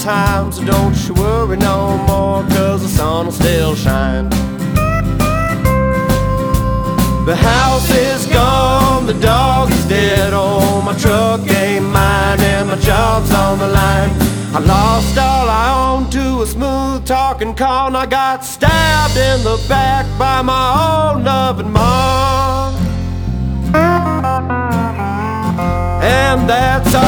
time, so don't you worry no more, 'cause the sun will still shine. The house is gone, the dog is dead, oh, my truck ain't mine and my job's on the line. I lost all I owned to a smooth talking con. I got stabbed in the back by my old loving mom. And that's all